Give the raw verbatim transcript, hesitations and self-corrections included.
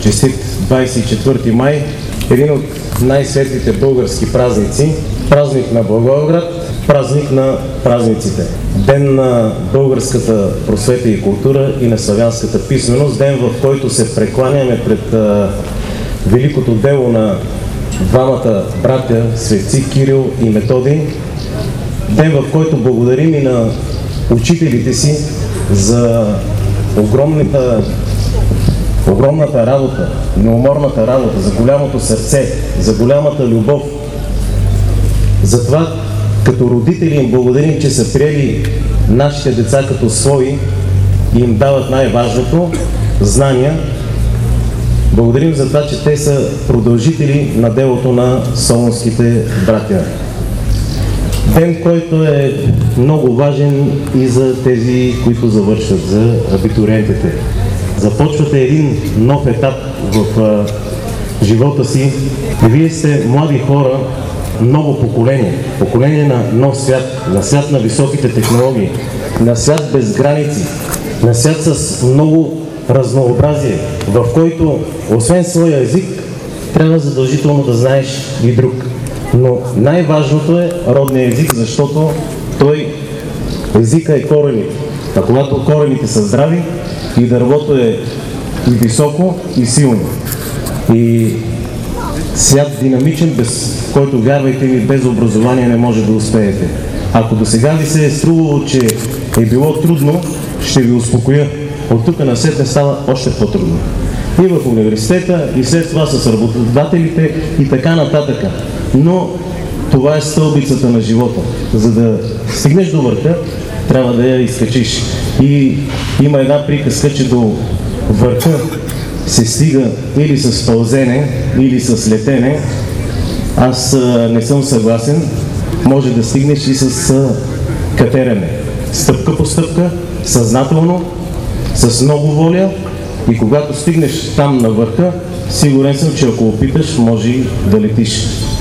Честит двадесет и четвърти май, един от най-светлите български празници, празник на Благоевград, празник на празниците, ден на българската просвета и култура и на славянската писменост, ден, в който се прекланяме пред а, великото дело на двамата братя, светци Кирил и Методий, ден, в който благодарим и на учителите си за огромната огромната работа, неуморната работа, за голямото сърце, за голямата любов. Затова като родители им благодарим, че са приели нашите деца като свои и им дават най-важното – знания. Благодарим за това, че те са продължители на делото на солунските братя. Ден, който е много важен и за тези, които завършват, за абитуриентите. Започвате един нов етап в а, живота си. Вие сте млади хора, ново поколение, поколение на нов свят, на свят на високите технологии, на свят без граници, на свят с много разнообразие, в който освен своя език, трябва задължително да знаеш и друг. Но най-важното е родният език, защото той, езика е корените. А когато корените са здрави, и дървото е и високо, и силно. И свят динамичен, без който, вярвайте ми, без образование не може да успеете. Ако до сега ви се е струвало, че е било трудно, ще ви успокоя. От тук насетне става още по-трудно. И в университета, и след това с работодателите, и така нататък. Но това е стълбицата на живота. За да стигнеш до върха, трябва да я изкачиш. И има една приказка, че до върха се стига или с пълзене, или с летене. Аз а, не съм съгласен. Може да стигнеш и с а, катерене. Стъпка по стъпка, съзнателно, с много воля. И когато стигнеш там на върха, сигурен съм, че ако опиташ, може да летиш.